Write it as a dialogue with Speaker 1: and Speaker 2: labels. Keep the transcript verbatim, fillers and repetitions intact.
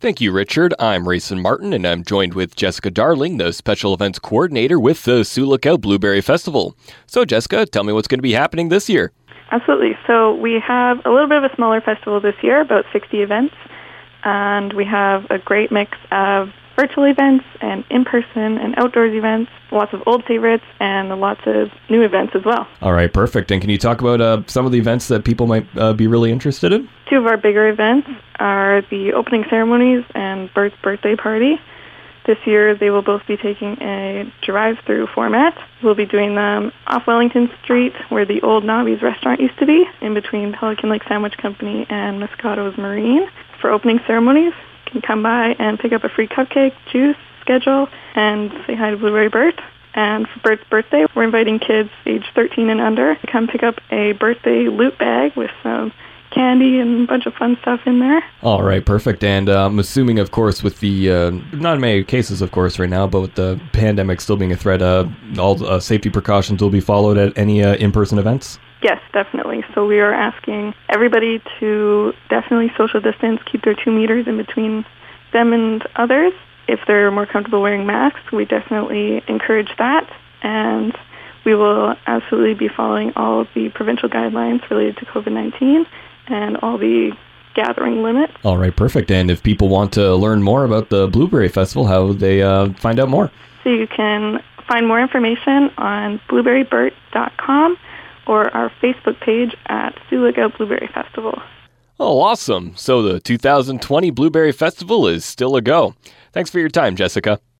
Speaker 1: Thank you, Richard. I'm Rayson Martin, and I'm joined with Jessica Darling, the Special Events Coordinator with the Sioux Lookout Blueberry Festival. So, Jessica, tell me what's going to be happening this year.
Speaker 2: Absolutely. So we have a little bit of a smaller festival this year, about sixty events, and we have a great mix of virtual events and in-person and outdoors events, lots of old favorites, and lots of new events as well.
Speaker 1: All right, perfect. And can you talk about uh, some of the events that people might uh, be really interested in?
Speaker 2: Two of our bigger events are the opening ceremonies and Bert's birthday party. This year, they will both be taking a drive-through format. We'll be doing them off Wellington Street, where the old Nobby's restaurant used to be, in between Pelican Lake Sandwich Company and Moscato's Marine. For opening ceremonies, you can come by and pick up a free cupcake, juice, schedule, and say hi to Blueberry Bert. And for Bert's birthday, we're inviting kids age thirteen and under to come pick up a birthday loot bag with some candy and a bunch of fun stuff in there.
Speaker 1: All right, perfect. And uh, I'm assuming, of course, with the, uh, not many cases, of course, right now, but with the pandemic still being a threat, uh, all uh, safety precautions will be followed at any uh, in-person events?
Speaker 2: Yes, definitely. So we are asking everybody to definitely social distance, keep their two meters in between them and others. If they're more comfortable wearing masks, we definitely encourage that. And we will absolutely be following all of the provincial guidelines related to covid nineteen and all the gathering limits.
Speaker 1: All right, perfect. And if people want to learn more about the Blueberry Festival, how would they uh, find out more?
Speaker 2: So you can find more information on blueberry bert dot com or our Facebook page at Sioux Lookout Blueberry Festival.
Speaker 1: Oh, awesome. So the two thousand twenty Blueberry Festival is still a go. Thanks for your time, Jessica.